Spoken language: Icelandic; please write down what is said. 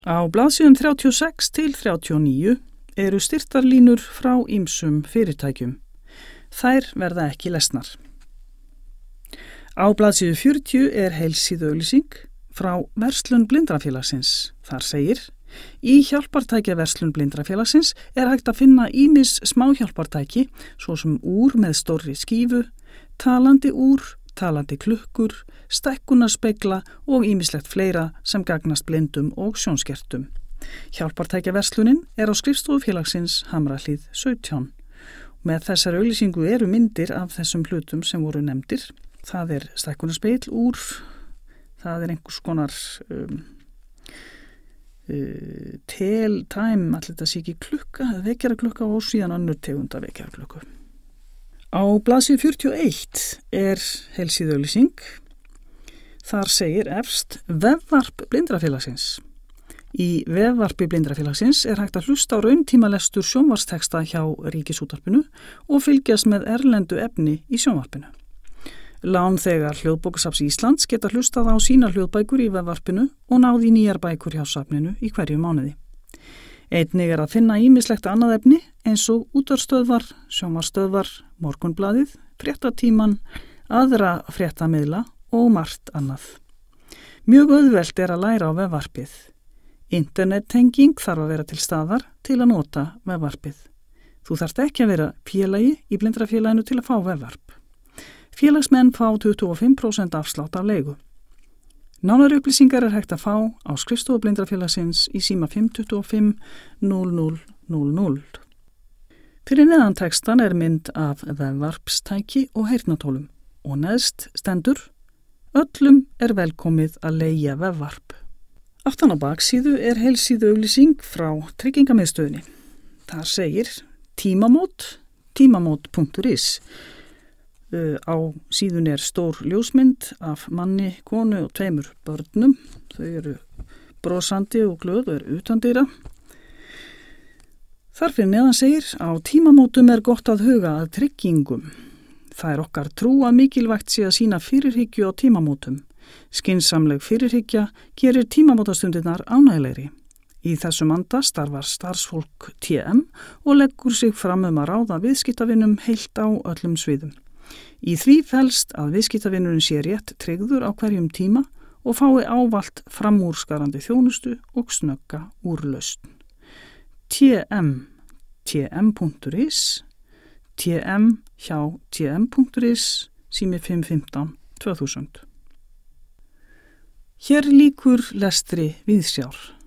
Á blaðsíðum 36 til 39 eru styrktarlínur frá ýmsum fyrirtækjum. Þær verða ekki lesnar. Á blaðsíðu 40 er heilsíðuauglýsing frá Verslun Blindrafélagsins. Þar segir: Í hjálpartækjaverslun Blindrafélagsins er hægt að finna ýmis smáhjálpartæki, svo sem úr með stórri skífu, talandi úr, talandi klukkur, stækkunarspegla og ýmislegt fleira sem gagnast blindum og sjónskertum. Hjálpartækjaverslunin er á skrifstofu félagsins Hamrahlíð 17. Með þessari auglýsingu eru myndir af þessum hlutum sem voru nefndir. Það er stækkunarspegl, úr, það er einhvers konar time, allir þetta sé ekki klukka, vekjaraklukka og síðan önnur tegunda vekjaraklukku. Á blaðsíðu 41 er heilsíðuauglýsing. Þar segir efst vefvarp Blindrafélagsins. Í vefvarpi Blindrafélagsins er hægt að hlusta á rauntímalestur sjónvarpsteksta hjá Ríkisútvarpinu og fylgjast með erlendu efni í sjónvarpinu. Lánþegar Hljóðbókasafns Íslands geta hlustað á sínar hljóðbækur í vefvarpinu og náð í nýjar bækur hjá safninu í hverju mánuði. Einnig er að finna ýmislegt annað efni eins og útvarpsstöðvar, sjónvarpsstöðvar, Morgunblaðið, Fréttatímann, aðra fréttamiðla og margt annað. Mjög auðvelt er að læra á vefvarpið. Internettenging þarf að vera til staðar til að nota vefvarpið. Þú þarft ekki að vera félagi í Blindrafélaginu til að fá vefvarp. Félagsmenn fá 25% afslátt af leigu. Nánari upplýsingar er hægt að fá á skrifstofu Blindrafélagsins í síma 525 0000. Fyrir neðan textan er mynd af vefvarpstæki og heyrnartólum og neðst stendur: Öllum er velkomið að leigja vefvarp. Aftan á baksíðu er heilsíðuauglýsing frá Tryggingamiðstöðinni. Þar segir tímamót.is. Á síðun er stór ljósmynd af manni, konu og 2 börnum. Þau eru brosandi og glöð og eru utandyra. Þar fyrir neðan segir: Á tímamótum er gott að huga að tryggingum. Það er okkar trú að mikilvægt sé að sýna fyrirhyggju á tímamótum. Skynsamleg fyrirhyggja gerir tímamótastundirnar ánæglegri. Í þessum anda starfar starfsfólk TM og leggur sig fram að ráða viðskiptavinum heilt á öllum sviðum. Í því felst að viðskiptavinurinn sé rétt tryggður á hverjum tíma og fái ávallt framúrskarandi þjónustu og snögga úrlausn. tm.is, tm hjá tm.is, sími 515 2000. Hér lýkur lestri Viðsjár.